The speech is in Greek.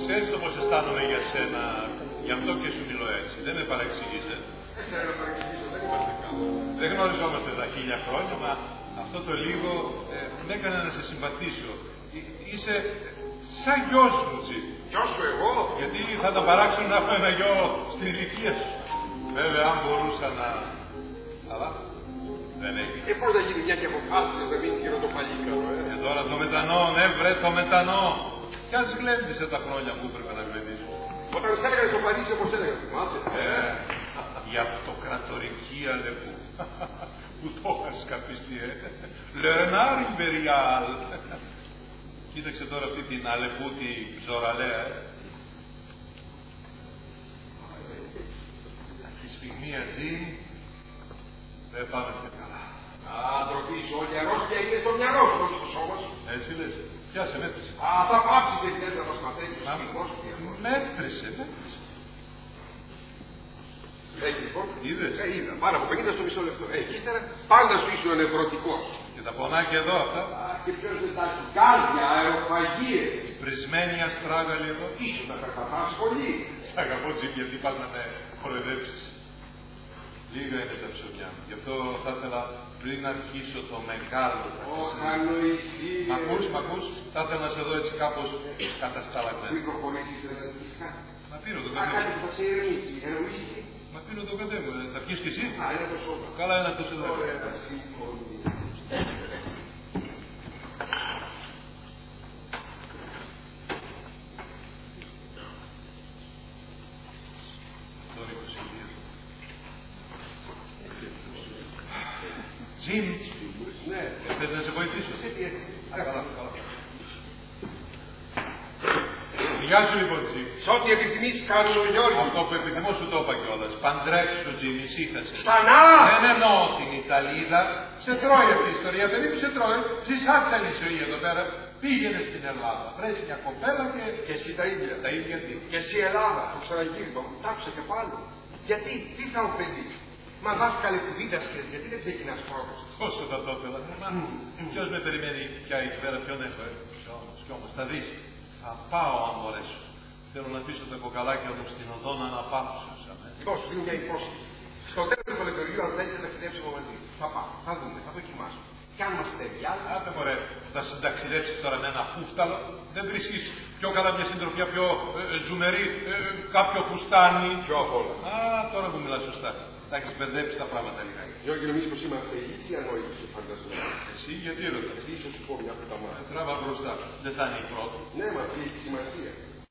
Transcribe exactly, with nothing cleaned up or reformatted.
Ξέρεις το πώς αισθάνομαι για σένα, γι' αυτό και σου μιλώ έτσι. Δεν με παρεξηγείς, ε. Δεν ξέρω να παρεξηγήσω, δεν είμαστε καλά. Δεν γνωριζόμαστε τα χίλια χρόνια, μα αυτό το λίγο ε, με έκανε να σε συμπαθήσω. Εί- είσαι σαν γιος μου, Τζι. Γιος σου εγώ? Γιατί θα τα παράξουν να έχω ένα γιο στην ηλικία σου. Βέβαια, αν μπορούσα να... Αλλά δεν έγινε. Και πώς να γίνει μια και αποφάσεις να μην γύρω το παλίκαρο, ε. Και τώρα το μετανό, ναι βρε, το μετανό. Κι ας γλέντισε τα χρόνια που έπρεπε να γλεντήσω. Όταν σ' έλεγα στο Παρίσι όπως έλεγα, θυμάσαι. Ε, η αυτοκρατορική Αλεπού. Που το είχα σκαπιστεί, ε. Λερνάρ Ιμπεριάλ. Κοίταξε τώρα αυτή την Αλεπού, τη ψωραλέα, ε. Αυτή τη στιγμή αυτή δεν πάμε και καλά. Α, ντροπή σου, όλη η αρρώστια είναι στο μυαλό σου, όχι στο σώμα σου. Έτσι λες. Πιάσε, μέτρησε. Α, θα πάψεις εσύ να μας μαθαίνεις. Μα, μέτρησε, μέτρησε. Έχει λοιπόν. Είδες. Ε, είδα. Πάνω από πενήντα στο μισό λεπτό. Έχει ύστερα πάντα σου ήσουν νευρωτικός. Και τα πονάκια εδώ αυτά. Α, και ποιος δεν τα έχει. Κάρδια, αεροφαγίες. Η πρισμένη αστράγαλη εδώ. Ήσουν να περπατάς πολύ. Σ' αγαπώ, Τζιμ, γιατί πας να με χορεδέψεις. Λίγα είναι τα ψωμιά μου. Γι' αυτό θα ήθελα πριν αρχίσω το μεγάλο. Ω, ανοησία. Μ' ακούς, μ' ακούς. Θα ήθελα να σε δω έτσι κάπως κατασταλαγμένο. Μην προχωρήσεις, δεν θα πεις κάτι. Μα πήρω το Α, κατέ κάτι μου. που θα σε ηρεμήσει. Ηρεμήσει. Μα πήρω το κατέ μου. Θα πιεις κι εσύ. Α, είναι το σώμα. Καλά, ένα τόσο εδώ. Ωραία, θα συμφωνεί. Τζιμ, Ναι. ε, θες να σε βοηθήσω. Σε τι έτσι. Α, καλά, καλά. Γεια σου λοιπόν, Τζιμ. Σ' ό,τι επιθυμείς κάνω ο Γιώργος. Αυτό που επιθυμώ σου το είπα κιόλας. Παντρέψου, Τζιμ, ησύχασε. Ξανά! Δεν εννοώ την Ιταλίδα. Σε τρώει αυτή η ιστορία. Περίπου σε τρώει. Ζησάξα η ζωή εδώ πέρα. Πήγαινε στην Ελλάδα. Βρες μια κοπέλα και... Και εσύ τα ίδια. Τα ίδια τι. Και εσύ Ελλάδα, το ξαναγύρισμα μου, τάψε και πάλι. Γιατί, τι θα ωφελείς. Μα δάσκαλε που δίδασκες, γιατί δεν ξεκινάς πρώτος. Πόσο θα το ήθελα. Ποιος με περιμένει πια εκεί πέρα, ποιον έχω, ε. Κι όμως, κι όμως, θα δεις. Θα πάω αν μπορέσω. Θέλω να αφήσω τα κοκαλάκια μου στην οδό να αναπαύσουσαν. Ε. Λοιπόν, σου δίνω μια υπόσχεση. Στο τέλος του κολεγοριού, αν θέλεις να ταξιδέψουμε μαζί. Θα πάω, θα δούμε, θα δοκιμάσουμε. Κι αν μας ταιριάζει. Άντε μωρέ, θα συνταξιδέψεις τώρα με ένα φούφταλο. Δεν βρίσκεις πιο καλά μια συντροφιά πιο ε, ε, ζουμερή, ε, κάποιο φουστάνι. Πιο απ' όλα. Α, τώρα που μιλάς σωστά. Θα έχεις μπερδέψει τα πράγματα λιγάκι. Γιώργη, νομίζεις πως είμαστε ηλίθιοι ή ανόητοι, φανταζόμαι. Εσύ γιατί ρωτάς. Εσύ ίσως σου πω μια που τα μάθει. Τράβα μπροστά. Δεν θα είναι η πρώτη. Ναι, μα αυτή έχει σημασία.